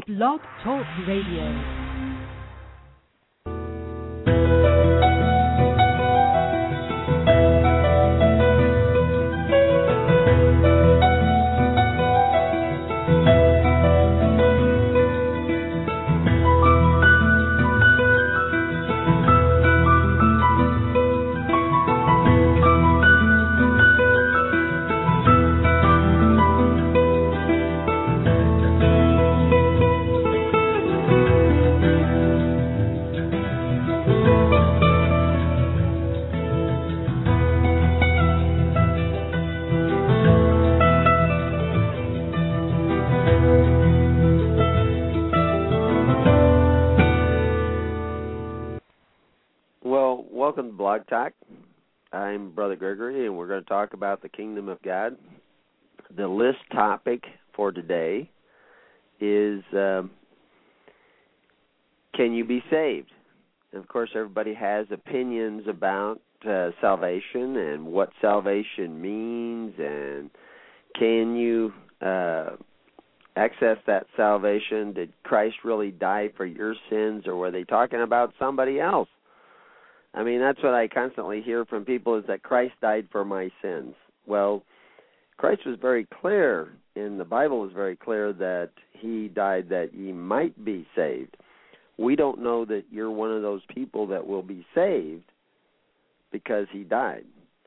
Blog Talk Radio. Welcome to Blog Talk. I'm Brother Gregory, and we're going to talk about the Kingdom of God. The list topic for today is, can you be saved? And of course, everybody has opinions about salvation and what salvation means, and can you access that salvation? Did Christ really die for your sins, or were they talking about somebody else? I mean, that's what I constantly hear from people, is that Christ died for my sins. Well, Christ was very clear, and the Bible is very clear, that he died that ye might be saved. We don't know that you're one of those people that will be saved because he died.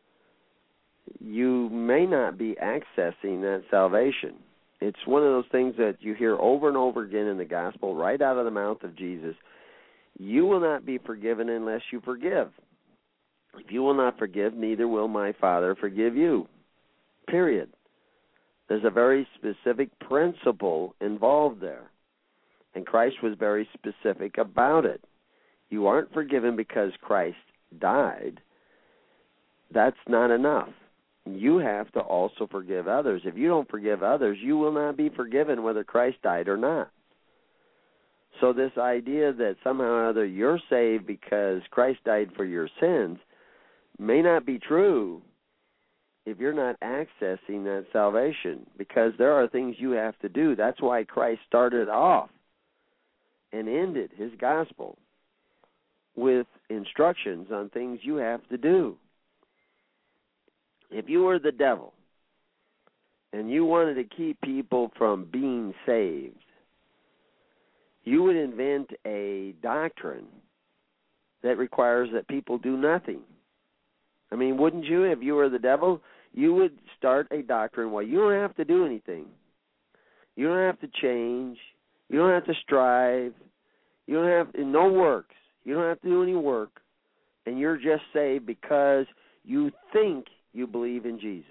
You may not be accessing that salvation. It's one of those things that you hear over and over again in the gospel, right out of the mouth of Jesus. You will not be forgiven unless you forgive. If you will not forgive, neither will my Father forgive you. Period. There's a very specific principle involved there. And Christ was very specific about it. You aren't forgiven because Christ died. That's not enough. You have to also forgive others. If you don't forgive others, you will not be forgiven whether Christ died or not. So this idea that somehow or other you're saved because Christ died for your sins may not be true if you're not accessing that salvation, because there are things you have to do. That's why Christ started off and ended his gospel with instructions on things you have to do. If you were the devil and you wanted to keep people from being saved, you would invent a doctrine that requires that people do nothing. I mean, wouldn't you? If you were the devil, you would start a doctrine where you don't have to do anything. You don't have to change. You don't have to strive. You don't have no works. You don't have to do any work. And you're just saved because you think you believe in Jesus.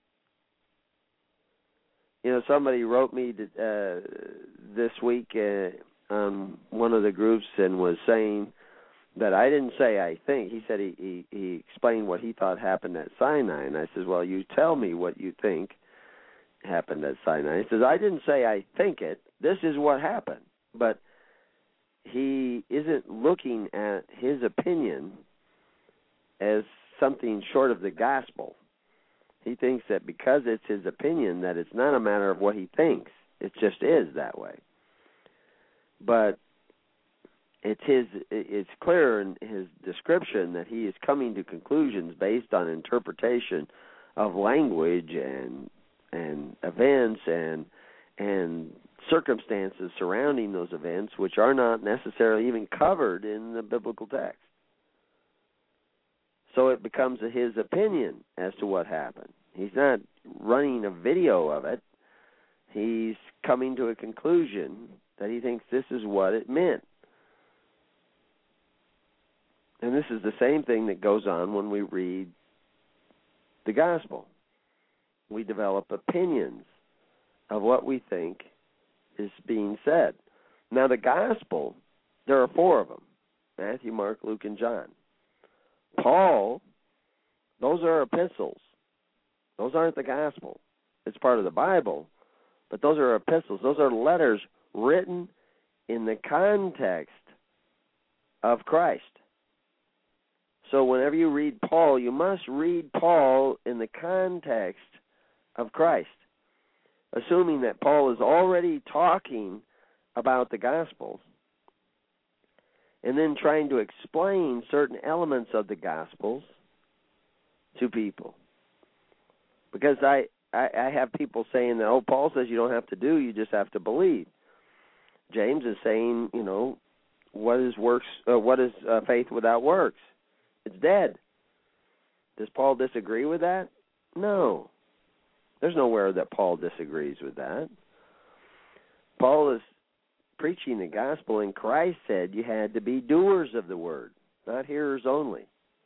You know, somebody wrote me this week on one of the groups and was saying that I didn't say I think. He said he explained what he thought happened at Sinai. And I said, well, you tell me what you think happened at Sinai. He says, I didn't say I think it. This is what happened. But he isn't looking at his opinion as something short of the gospel. He thinks that because it's his opinion, that it's not a matter of what he thinks. It just is that way. But it's clear in his description that he is coming to conclusions based on interpretation of language and events and circumstances surrounding those events, which are not necessarily even covered in the biblical text. So it becomes his opinion as to what happened. He's not running a video of it. He's coming to a conclusion that he thinks this is what it meant. And this is the same thing that goes on when we read the gospel. We develop opinions of what we think is being said. Now, the gospel, there are 4 of them: Matthew, Mark, Luke, and John. Paul, those are epistles. Those aren't the gospel. It's part of the Bible, but those are epistles. Those are letters written in the context of Christ. So whenever you read Paul, you must read Paul in the context of Christ, assuming that Paul is already talking about the Gospels and then trying to explain certain elements of the Gospels to people. Because I have people saying that, oh, Paul says you don't have to do, you just have to believe. James is saying, what is faith without works? It's dead. Does Paul disagree with that? No. There's nowhere that Paul disagrees with that. Paul is preaching the gospel, and Christ said you had to be doers of the word, not hearers only.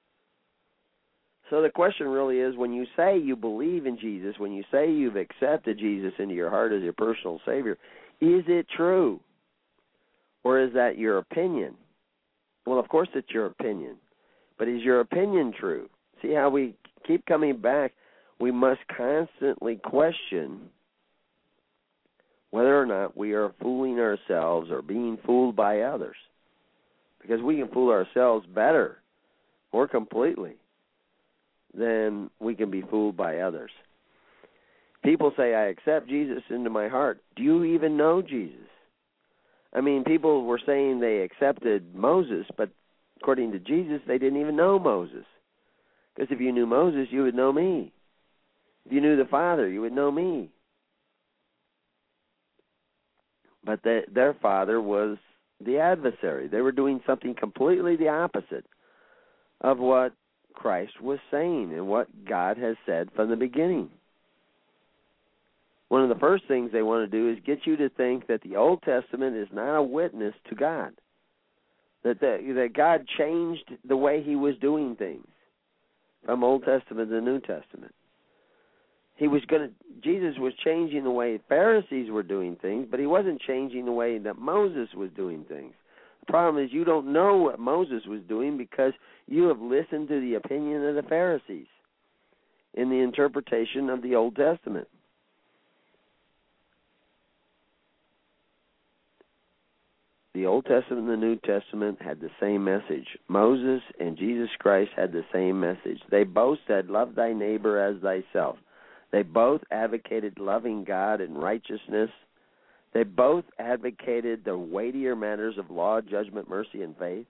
So the question really is, when you say you believe in Jesus, when you say you've accepted Jesus into your heart as your personal Savior, is it true? Or is that your opinion? Well, of course it's your opinion. But is your opinion true? See how we keep coming back? We must constantly question whether or not we are fooling ourselves or being fooled by others. Because we can fool ourselves better, more completely, than we can be fooled by others. People say, I accept Jesus into my heart. Do you even know Jesus? I mean, people were saying they accepted Moses, but according to Jesus, they didn't even know Moses. Because if you knew Moses, you would know me. If you knew the Father, you would know me. But their father was the adversary. They were doing something completely the opposite of what Christ was saying and what God has said from the beginning. One of the first things they want to do is get you to think that the Old Testament is not a witness to God, that God changed the way he was doing things from Old Testament to New Testament. Jesus was changing the way Pharisees were doing things, but he wasn't changing the way that Moses was doing things. The problem is you don't know what Moses was doing because you have listened to the opinion of the Pharisees in the interpretation of the Old Testament. The Old Testament and the New Testament had the same message. Moses and Jesus Christ had the same message. They both said, love thy neighbor as thyself. They both advocated loving God and righteousness. They both advocated the weightier matters of law, judgment, mercy, and faith.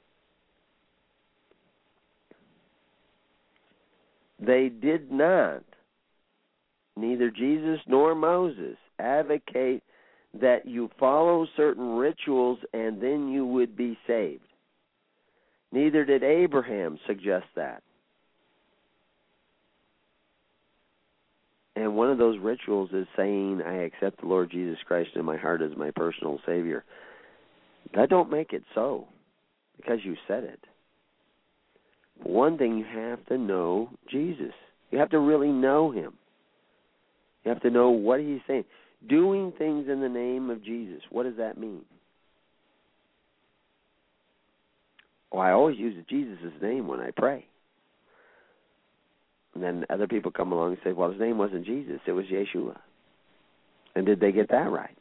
They did not, neither Jesus nor Moses, advocate that you follow certain rituals and then you would be saved. Neither did Abraham suggest that. And one of those rituals is saying, I accept the Lord Jesus Christ in my heart as my personal Savior. That don't make it so, because you said it. For one thing, you have to know Jesus. You have to really know him. You have to know what he's saying. Doing things in the name of Jesus, what does that mean? Well, I always use Jesus' name when I pray. And then other people come along and say, well, his name wasn't Jesus, it was Yeshua. And did they get that right?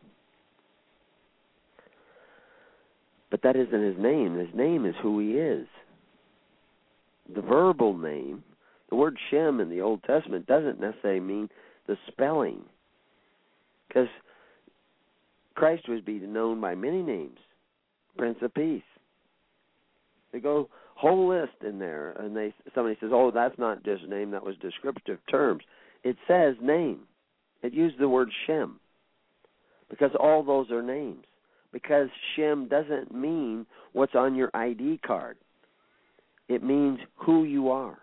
But that isn't his name. His name is who he is. The verbal name, the word Shem in the Old Testament doesn't necessarily mean the spelling. Because Christ was being known by many names. Prince of Peace. They go whole list in there, and somebody says, oh, that's not just a name, that was descriptive terms. It says name. It used the word Shem, because all those are names. Because Shem doesn't mean what's on your ID card. It means who you are.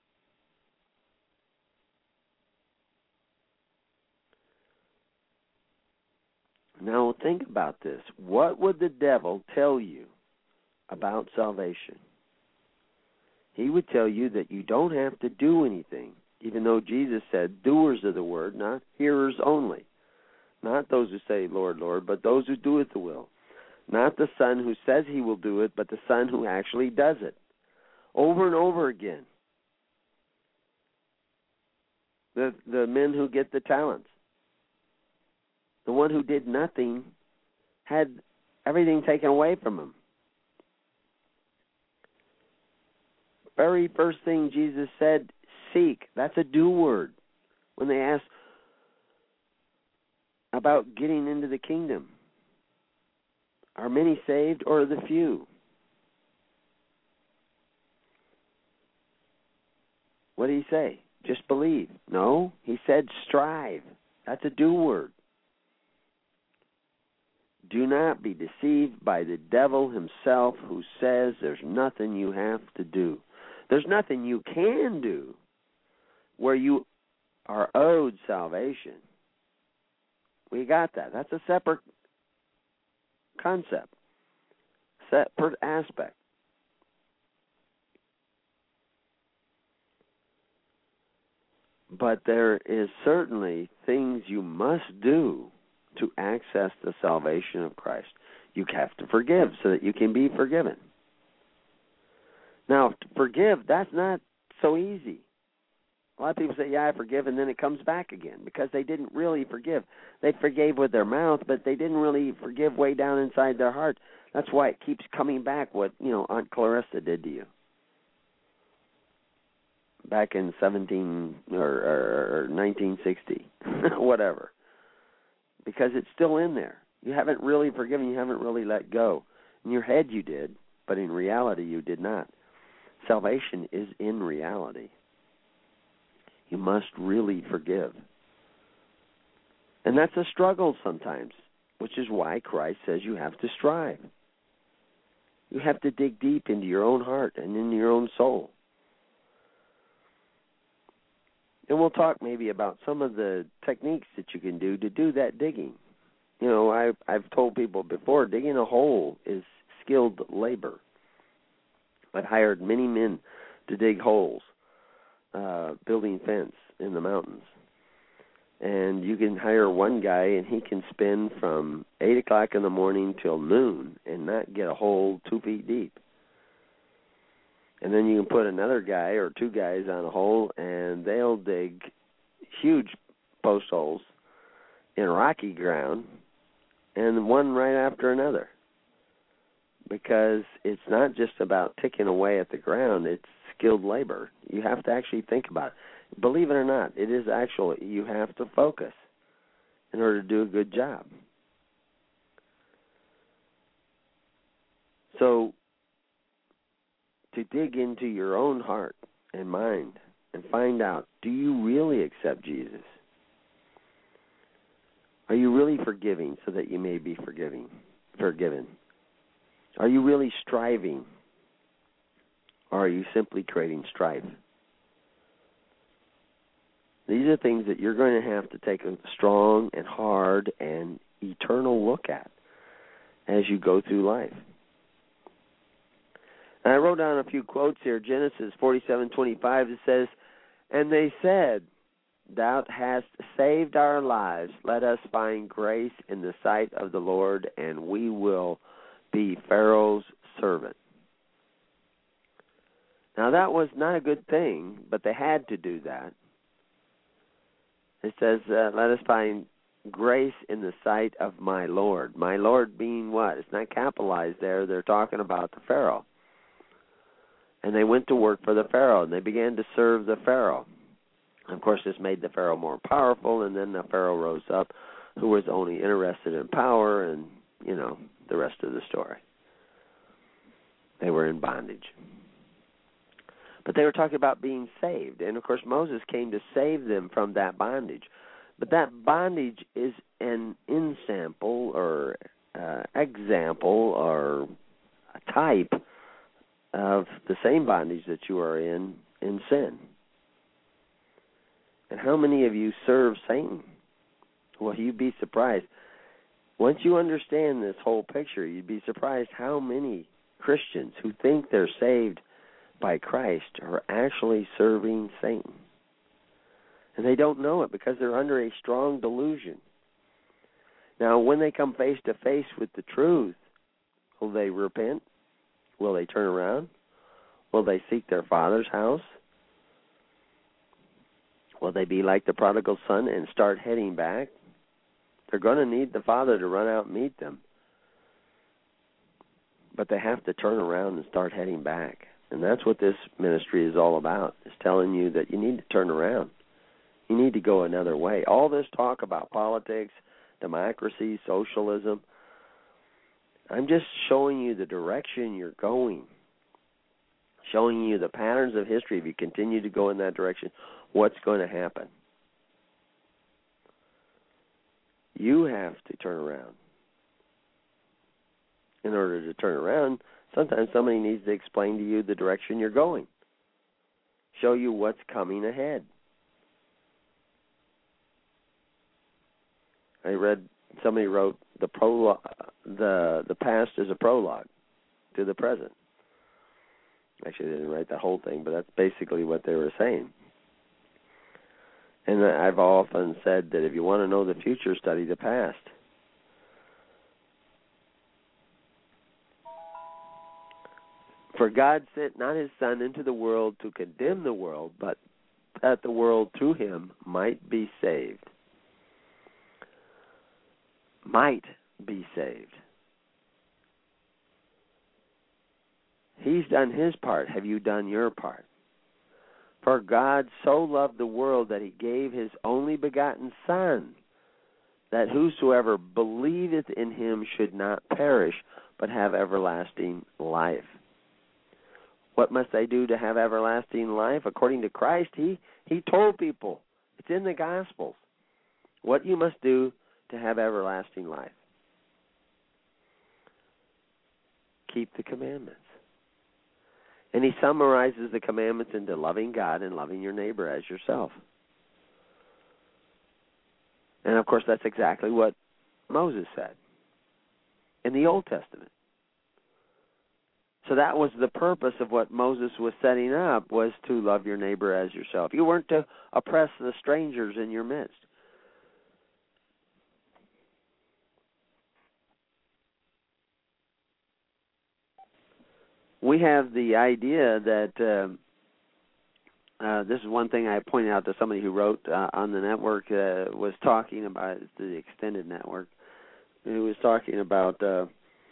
Now think about this. What would the devil tell you about salvation? He would tell you that you don't have to do anything, even though Jesus said, doers of the word, not hearers only. Not those who say, Lord, Lord, but those who doeth the will. Not the son who says he will do it, but the son who actually does it. Over and over again. The men who get the talents. The one who did nothing had everything taken away from him. Very first thing Jesus said, seek. That's a do word. When they asked about getting into the kingdom. Are many saved or the few? What did he say? Just believe. No, he said strive. That's a do word. Do not be deceived by the devil himself, who says there's nothing you have to do. There's nothing you can do where you are owed salvation. We got that. That's a separate concept, separate aspect. But there is certainly things you must do to access the salvation of Christ. You have to forgive so that you can be forgiven. Now, to forgive, that's not so easy. A lot of people say, yeah, I forgive, and then it comes back again because they didn't really forgive. They forgave with their mouth, but they didn't really forgive way down inside their heart. That's why it keeps coming back, what Aunt Clarissa did to you back in 1960, whatever. Because it's still in there. You haven't really forgiven. You haven't really let go. In your head you did, but in reality you did not. Salvation is in reality. You must really forgive. And that's a struggle sometimes, which is why Christ says you have to strive. You have to dig deep into your own heart and into your own soul. And we'll talk maybe about some of the techniques that you can do to do that digging. I've told people before, digging a hole is skilled labor. I've hired many men to dig holes, building fence in the mountains. And you can hire one guy, and he can spend from 8 o'clock in the morning till noon and not get a hole 2 feet deep. And then you can put another guy or two guys on a hole, and they'll dig huge post holes in rocky ground, and one right after another. Because it's not just about ticking away at the ground, it's skilled labor. You have to actually think about it. Believe it or not, it is actually, you have to focus in order to do a good job. So, to dig into your own heart and mind and find out, do you really accept Jesus? Are you really forgiving so that you may be forgiven? Are you really striving? Or are you simply creating strife? These are things that you're going to have to take a strong and hard and eternal look at as you go through life. And I wrote down a few quotes here. Genesis 47:25, it says, "And they said, Thou hast saved our lives. Let us find grace in the sight of the Lord, and we will be Pharaoh's servant." Now, that was not a good thing, but they had to do that. It says, let us find grace in the sight of my Lord. My Lord being what? It's not capitalized there. They're talking about the Pharaoh. And they went to work for the Pharaoh, and they began to serve the Pharaoh. Of course, this made the Pharaoh more powerful, and then the Pharaoh rose up, who was only interested in power, and, the rest of the story. They were in bondage. But they were talking about being saved, and, of course, Moses came to save them from that bondage. But that bondage is an example or a type of the same bondage that you are in sin. And how many of you serve Satan? Well, you'd be surprised. Once you understand this whole picture, you'd be surprised how many Christians who think they're saved by Christ are actually serving Satan. And they don't know it because they're under a strong delusion. Now, when they come face to face with the truth, will they repent? Will they turn around? Will they seek their Father's house? Will they be like the prodigal son and start heading back? They're going to need the Father to run out and meet them. But they have to turn around and start heading back. And that's what this ministry is all about, is telling you that you need to turn around. You need to go another way. All this talk about politics, democracy, socialism, I'm just showing you the direction you're going, showing you the patterns of history. If you continue to go in that direction, what's going to happen? You have to turn around. In order to turn around, sometimes somebody needs to explain to you the direction you're going, show you what's coming ahead. I read, somebody wrote, the past is a prologue to the present. Actually, they didn't write the whole thing, but that's basically what they were saying. And I've often said that if you want to know the future, study the past. For God sent not his Son into the world to condemn the world, but that the world through him might be saved. Might be saved. He's done his part. Have you done your part? For God so loved the world that he gave his only begotten Son, that whosoever believeth in him should not perish, but have everlasting life. What must I do to have everlasting life? According to Christ, he told people. It's in the Gospels. What you must do to have everlasting life. Keep the commandments. And he summarizes the commandments into loving God and loving your neighbor as yourself. And, of course, that's exactly what Moses said in the Old Testament. So that was the purpose of what Moses was setting up, was to love your neighbor as yourself. You weren't to oppress the strangers in your midst. We have the idea that this is one thing I pointed out to somebody who wrote on the network, was talking about the extended network, who was talking about the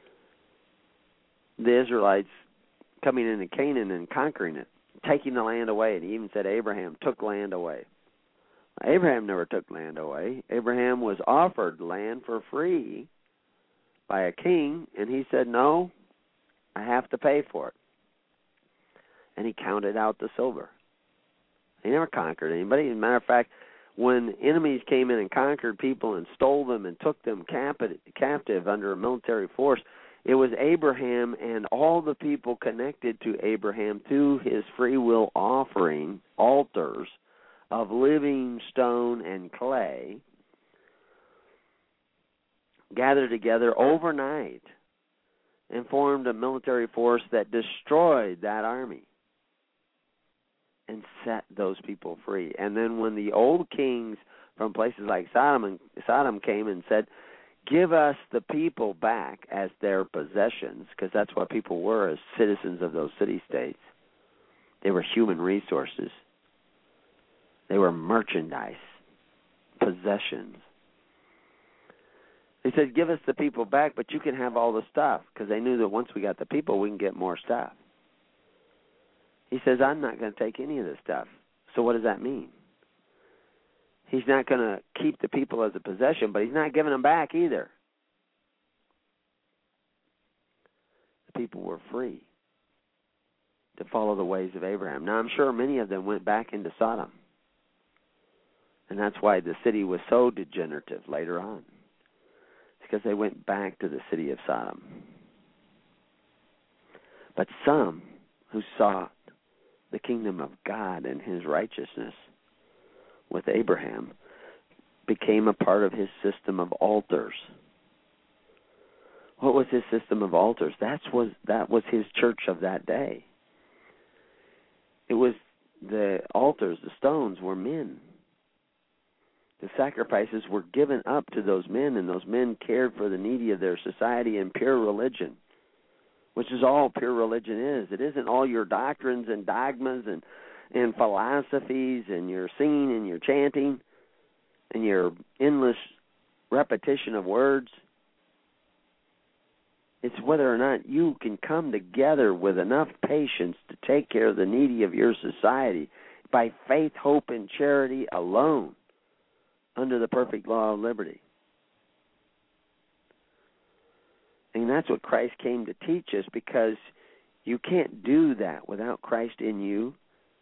Israelites coming into Canaan and conquering it, taking the land away. And he even said Abraham took land away. Abraham never took land away. Abraham was offered land for free by a king, and he said, no, I have to pay for it. And he counted out the silver. He never conquered anybody. As a matter of fact, when enemies came in and conquered people and stole them and took them captive under a military force, it was Abraham and all the people connected to Abraham through his free will offering altars of living stone and clay, gathered together overnight and formed a military force that destroyed that army and set those people free. And then when the old kings from places like Sodom came and said, give us the people back as their possessions, because that's what people were as citizens of those city-states. They were human resources. They were merchandise, possessions. They said, give us the people back, but you can have all the stuff, because they knew that once we got the people, we can get more stuff. He says, I'm not going to take any of this stuff. So what does that mean? He's not going to keep the people as a possession, but he's not giving them back either. The people were free to follow the ways of Abraham. Now, I'm sure many of them went back into Sodom. And that's why the city was so degenerative later on. It's because they went back to the city of Sodom. But some who sought the kingdom of God and his righteousness with Abraham became a part of his system of altars. What was his system of altars? That was his church of that day. It was the altars, the stones were men. The sacrifices were given up to those men, and those men cared for the needy of their society in pure religion, which is all pure religion is. It isn't all your doctrines and dogmas and philosophies and your singing and your chanting and your endless repetition of words. It's whether or not you can come together with enough patience to take care of the needy of your society by faith, hope, and charity alone under the perfect law of liberty. And And that's what Christ came to teach us, because you can't do that without Christ in you.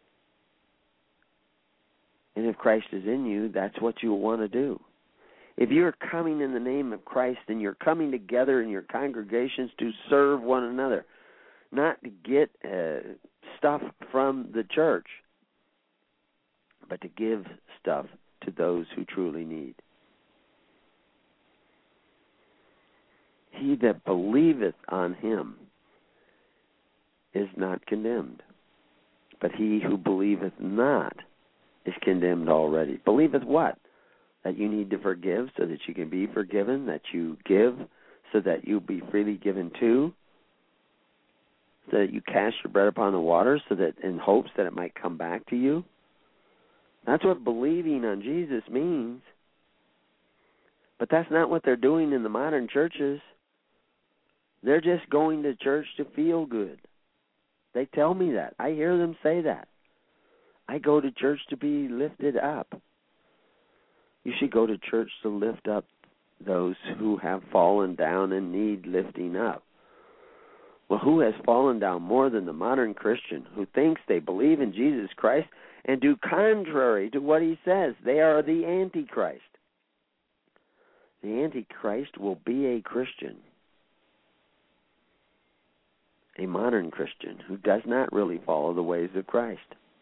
And if Christ is in you, that's what you'll want to do. If you're coming in the name of Christ, and you're coming together in your congregations to serve one another, not to get stuff from the church, but to give stuff to those who truly need. He that believeth on him is not condemned, but he who believeth not is condemned already. Believeth what? That you need to forgive so that you can be forgiven, that you give so that you'll be freely given to, so that you cast your bread upon the waters, so that in hopes that it might come back to you. That's what believing on Jesus means. But that's not what they're doing in the modern churches. They're just going to church to feel good. They tell me that. I hear them say that. I go to church to be lifted up. You should go to church to lift up those who have fallen down and need lifting up. Well, who has fallen down more than the modern Christian who thinks they believe in Jesus Christ and do contrary to what he says? They are the Antichrist. The Antichrist will be a Christian, a modern Christian who does not really follow the ways of Christ.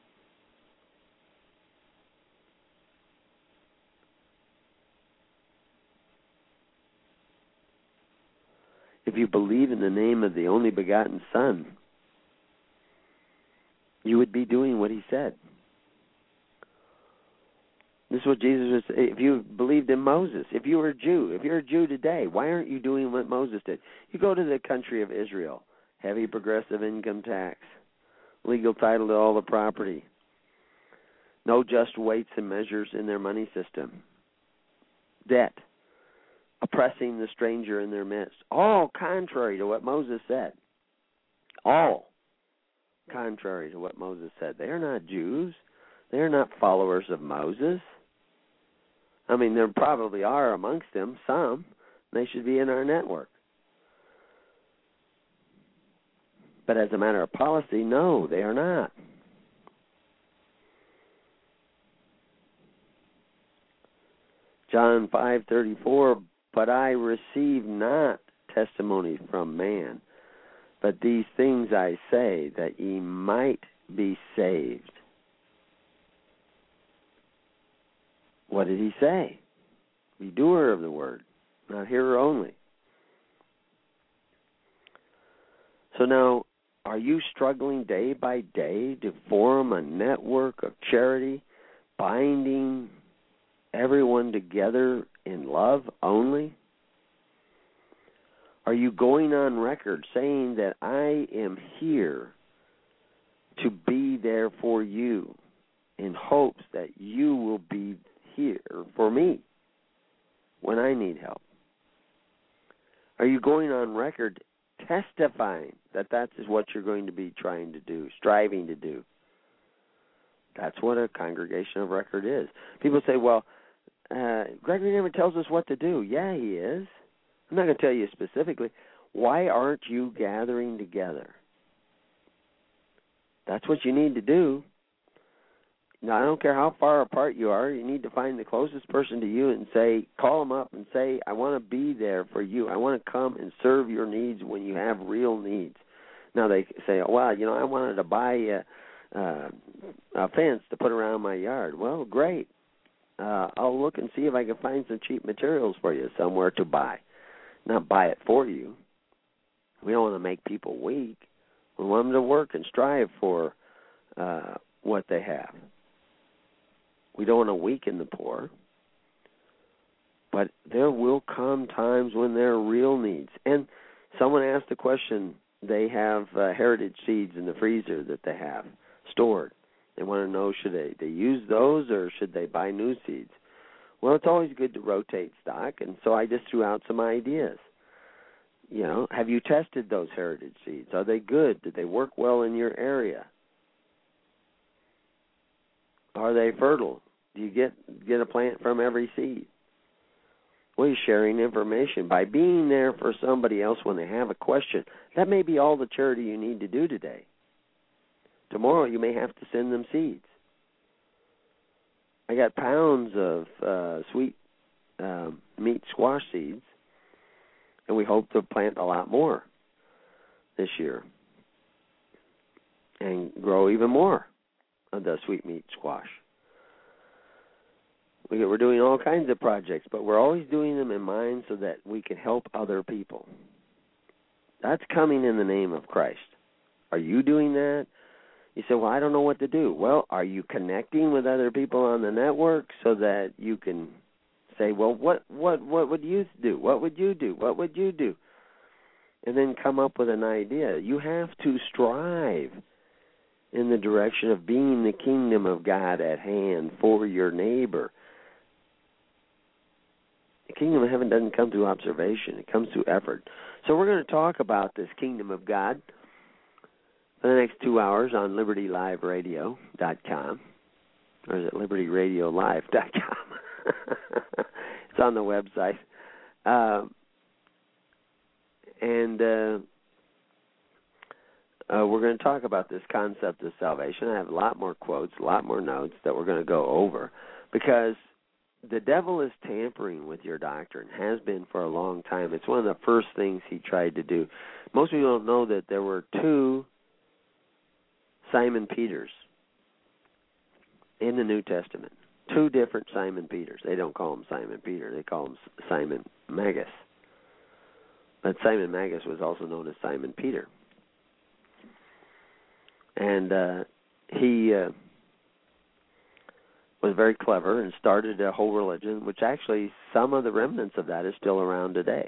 If you believe in the name of the only begotten Son, you would be doing what he said. This is what Jesus was saying. If you believed in Moses, if you were a Jew, if you're a Jew today, why aren't you doing what Moses did? You go to the country of Israel, heavy progressive income tax, legal title to all the property, no just weights and measures in their money system, debt, oppressing the stranger in their midst, all contrary to what Moses said. All contrary to what Moses said. They are not Jews. They are not followers of Moses. I mean, there probably are amongst them some. They should be in our network. But as a matter of policy, no, they are not. John 5:34, but I receive not testimony from man, but these things I say, that ye might be saved. What did he say? Be doer of the word, not hearer only. So now, are you struggling day by day to form a network of charity, binding everyone together in love only? Are you going on record saying that I am here to be there for you in hopes that you will be here for me when I need help? Are you going on record testifying that that is what you're going to be trying to do, striving to do? That's what a congregation of record is. People say, well, Gregory never tells us what to do. Yeah, he is. I'm not going to tell you specifically. Why aren't you gathering together? That's what you need to do. Now, I don't care how far apart you are. You need to find the closest person to you and say, call them up and say, I want to be there for you. I want to come and serve your needs when you have real needs. Now, they say, well, I wanted to buy a fence to put around my yard. Well, great. I'll look and see if I can find some cheap materials for you somewhere to buy. Not buy it for you. We don't want to make people weak. We want them to work and strive for what they have. We don't want to weaken the poor. But there will come times when there are real needs. And someone asked the question, they have heritage seeds in the freezer that they have stored. They want to know, should they use those or should they buy new seeds? Well, it's always good to rotate stock, and so I just threw out some ideas. Have you tested those heritage seeds? Are they good? Did they work well in your area? Are they fertile? Do you get a plant from every seed? Well, you're sharing information. By being there for somebody else when they have a question, that may be all the charity you need to do today. Tomorrow you may have to send them seeds. I got pounds of sweet meat squash seeds, and we hope to plant a lot more this year and grow even more of the sweet meat squash. We're doing all kinds of projects, but we're always doing them in mind so that we can help other people. That's coming in the name of Christ. Are you doing that? You say, well, I don't know what to do. Well, are you connecting with other people on the network so that you can say, well, what would you do? What would you do? What would you do? And then come up with an idea. You have to strive in the direction of being the kingdom of God at hand for your neighbor. The kingdom of heaven doesn't come through observation. It comes through effort. So we're going to talk about this kingdom of God for the next 2 hours on LibertyLiveRadio.com. Or is it LibertyRadioLive.com? It's on the website. We're going to talk about this concept of salvation. I have a lot more quotes, a lot more notes that we're going to go over, because the devil is tampering with your doctrine, has been for a long time. It's one of the first things he tried to do. Most people don't know that there were 2 Simon Peters in the New Testament. 2 different Simon Peters. They don't call him Simon Peter. They call him Simon Magus. But Simon Magus was also known as Simon Peter. And he was very clever and started a whole religion, which actually some of the remnants of that is still around today.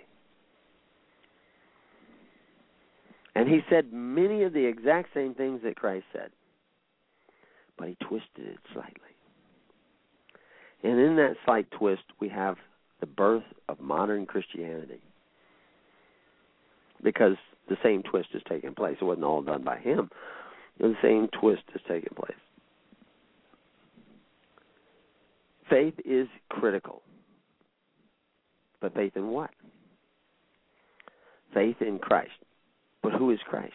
And he said many of the exact same things that Christ said, but he twisted it slightly. And in that slight twist, we have the birth of modern Christianity, because the same twist has taken place. It wasn't all done by him. The same twist has taken place. Faith is critical. But faith in what? Faith in Christ. But who is Christ?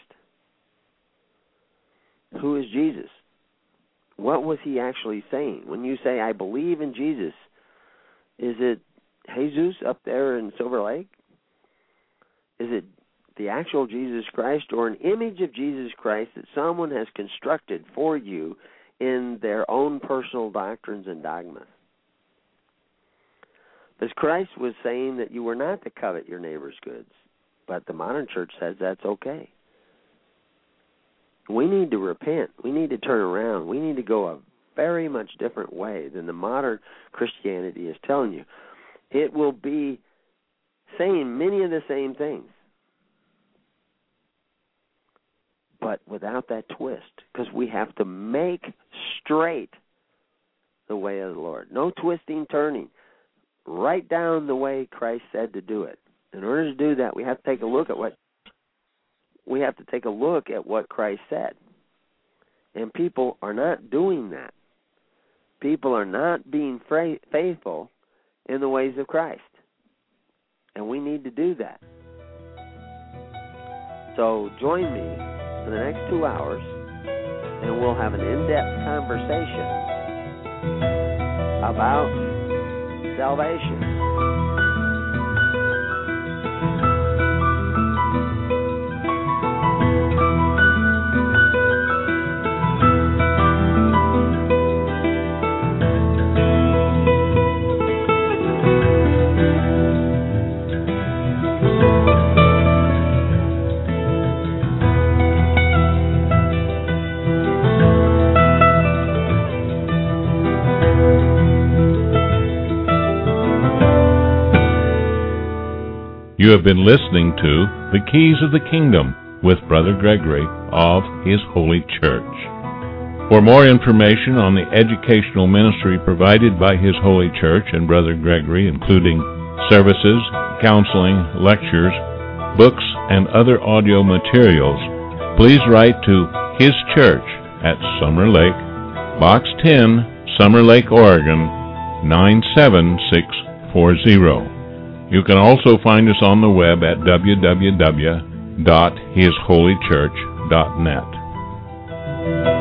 Who is Jesus? What was he actually saying? When you say, I believe in Jesus, is it Jesus up there in Silver Lake? Is it the actual Jesus Christ, or an image of Jesus Christ that someone has constructed for you in their own personal doctrines and dogmas? Because Christ was saying that you were not to covet your neighbor's goods, but the modern church says that's okay. We need to repent. We need to turn around. We need to go a very much different way than the modern Christianity is telling you. It will be saying many of the same things, but without that twist, because we have to make straight the way of the Lord. No twisting, turning. Right down the way Christ said to do it. In order to do that, we have to take a look at what Christ said. And people are not doing that. People are not being faithful in the ways of Christ. And we need to do that. So join me for the next 2 hours, and we'll have an in-depth conversation about salvation. You have been listening to The Keys of the Kingdom with Brother Gregory of His Holy Church. For more information on the educational ministry provided by His Holy Church and Brother Gregory, including services, counseling, lectures, books, and other audio materials, please write to His Church at Summer Lake, Box 10, Summer Lake, Oregon, 97640. You can also find us on the web at www.hisholychurch.net.